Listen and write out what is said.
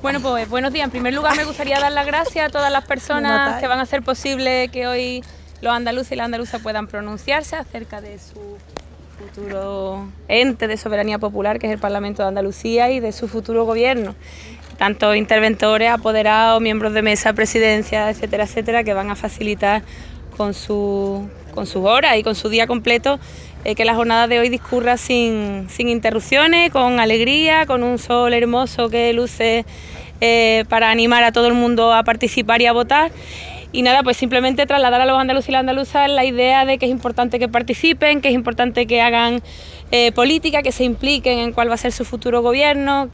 Bueno, pues buenos días. En primer lugar me gustaría dar las gracias a todas las personas que van a hacer posible que hoy los andaluces y las andaluzas puedan pronunciarse acerca de su futuro ente de soberanía popular, que es el Parlamento de Andalucía, y de su futuro gobierno. Tanto interventores, apoderados, miembros de mesa, presidencia, etcétera, etcétera, que van a facilitar con sus horas y con su día completo que la jornada de hoy discurra sin interrupciones, con alegría, con un sol hermoso que luce para animar a todo el mundo a participar y a votar. Y nada, pues simplemente trasladar a los andaluces y las andaluzas la idea de que es importante que participen, que es importante que hagan política, que se impliquen en cuál va a ser su futuro gobierno.